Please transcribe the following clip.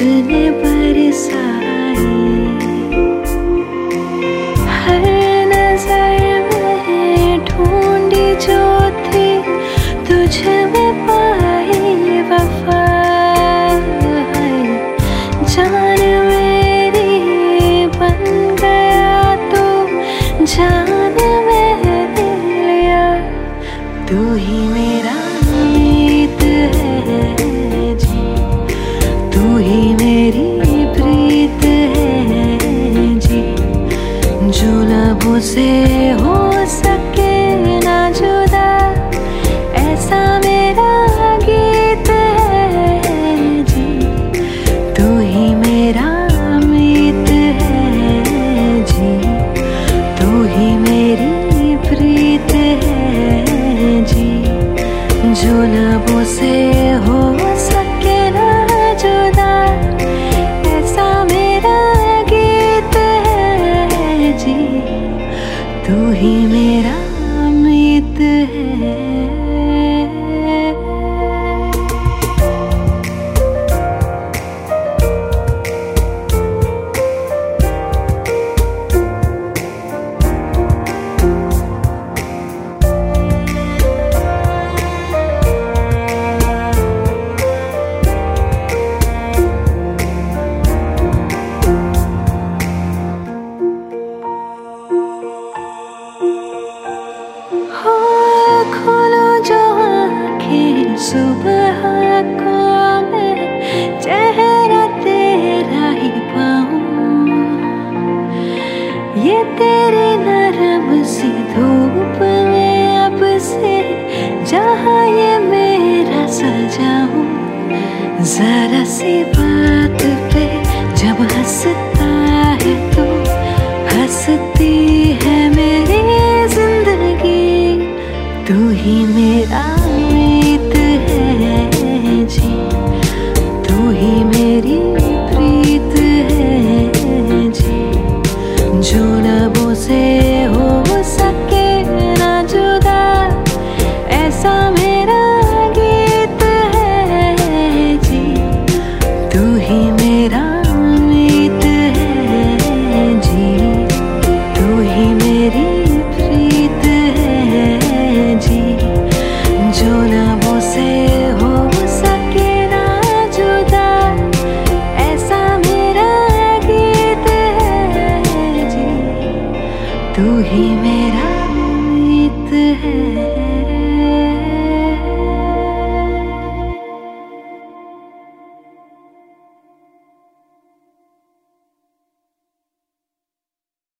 ने बरसाई। हर नजर में ढूंढी जो थी तुझ में पाई वफा। जान मेरी बन गया तू, जान मैंने लिया। तू ही मेरा मीत है जी, तू ही मेरी प्रीत है जी। जो लबों से हो सके ना जुदा, ऐसा मेरा गीत है जी। तू ही मेरा मीत है जी, तू ही मेरी प्रीत है जी। जो लबों से हो सके ना जुदा, ऐसा मेरा गीत है जी। तू ही मेरा मीत है। खोलो जो आँखें सुबह को मैं चेहरा तेरा ही पाऊं। ये तेरी नरम सी धूप में अब से जहाँ ये मेरा सजाऊं। जरा सी बात पे जब हंसता है तो हंसती है मेरी जिंदगी। तू ही मेरा मीत है जी, तू ही मेरी प्रीत है जी। जो लबों से हो सके ना जुदा, ऐसा मेरा गीत है जी। तू ही मेरा मीत है जी, तू ही मेरी प्रीत है जी। जो लबों से हो सके ना जुदा, ऐसा मेरा गीत है जी। तू ही मेरा मीत है।